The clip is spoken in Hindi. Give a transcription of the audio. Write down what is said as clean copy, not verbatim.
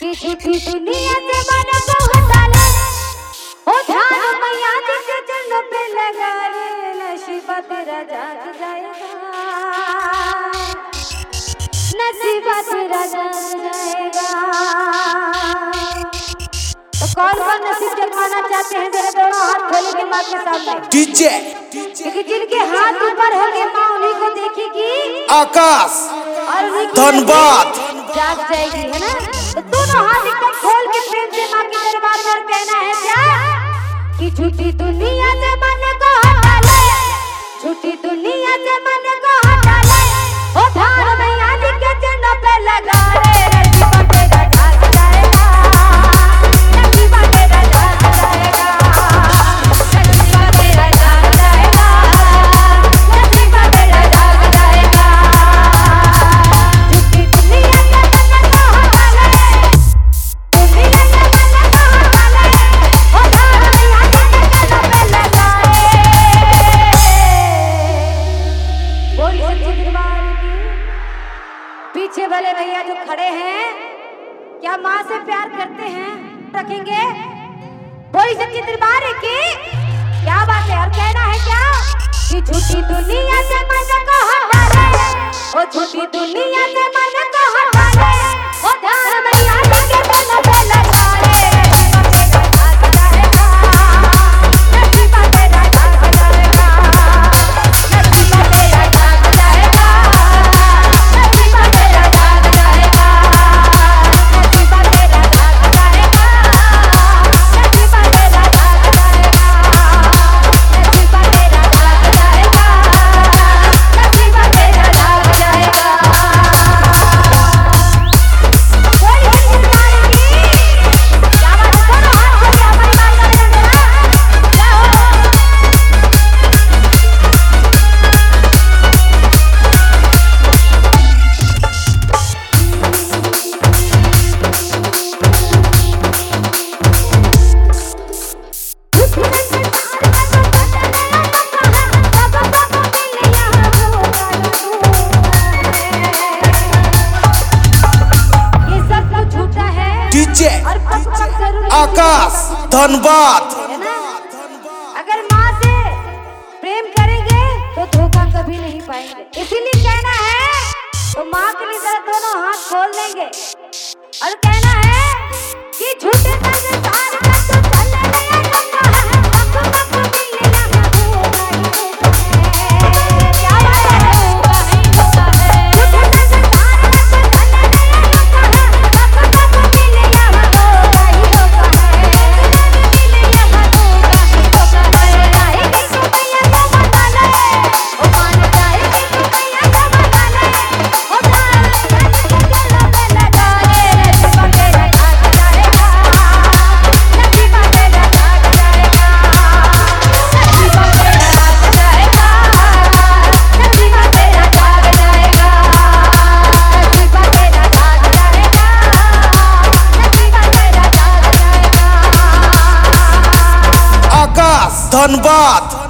कि झूठी दुनिया से मन को हटा ले, ओ ध्यान मैया जी के चरणों पे लगा ले, नसीबा तेरा जाग जाएगा, नसीबा तेरा जाग जाएगा। तो कौन नसीब जगवाना चाहते हैं जरा दोनों हाथ खोल के माँ के सामने डीजे। क्योंकि जिनके हाथ ऊपर होंगे माँ उन्हीं को देखेगी आकाश और धनबाद जाग जाएगी, है ना। तो दोनों हाथ एकदम खोल के प्रेम से माँ के दरबार में कहना है क्या कि झूठी दुनिया से मन को हटा ले, झूठी दुनिया से मन को हटा ले, ओ ध्यान मैया जी के चरणों पे लगा रे, नसीबा तेरा जाग जाएगा, नसीबा तेरा जाग जाएगा, नसीबा तेरा जाग जाएगा, नसीबा तेरा जाग जाएगा। झूठी दुनिया से मन को हटा ले, दुनिया से मन को हटा ले, ओ ध्यान मैया जी के चरणों पे लगा रे। बोल सच्चे दरबार की। पीछे वाले भैया जो खड़े हैं क्या माँ से प्यार करते हैं? रखेंगे बोल सच्चे दरबार की। क्या बात है? और कहना है क्या कि झूठी दुनिया से मन को हटा ले, ओ झूठी दुनिया से मन को हटा ले, ओ ध्यान मैया जी के चरणों पे लगा रे, नसीबा तेरा जाग जाएगा, नसीबा तेरा जाग जाएगा, नसीबा तेरा जाग जाएगा, नसीबा तेरा जाग जाएगा, नसीबा तेरा जाग जाएगा, नसीबा तेरा जाग जाएगा, नसीबा तेरा जाग जाएगा। बोल हिंदुस्तान की। क्या बात है? दोनों हाथ खोलिए हमारी माँ का जरा क्या हो। ये सब कुछ झूठा है डीजे और पक्का जरूर आकाश धनबाद। है ना। अगर माँ से प्रेम करेंगे तो धोखा कभी नहीं पाएंगे, इसीलिए कहना है तो माँ के लिए जरा दोनों हाथ खोल देंगे और कहना है कि झूठे संसार में तो चल गया धोखा है, पक्का पक्का मिल यहाँ धोखा ही धोखा है। क्या बात है? धोखा ही धोखा है। झूठे संसार में तो चल गया धोखा है, पक्का पक्का मिल यहाँ धोखा ही धोखा है, मिल यहाँ धोखा ही धोखा है। जाएगी तो मैया को बता ले, ओ मान जाएगी तो मैया को बता ले, ओ ध्यान मैया जी के चरणों पे लगा रे, नसीबा तेरा जाग जाएगा, नसीबा तेरा जाग जाएगा, नसीबा तेरा जाग जाएगा, नसीबा तेरा जाग जाएगा, नसीबा तेरा जाग जाएगा, नसीबा तेरा जाग जाएगा। आकाश धनबाद।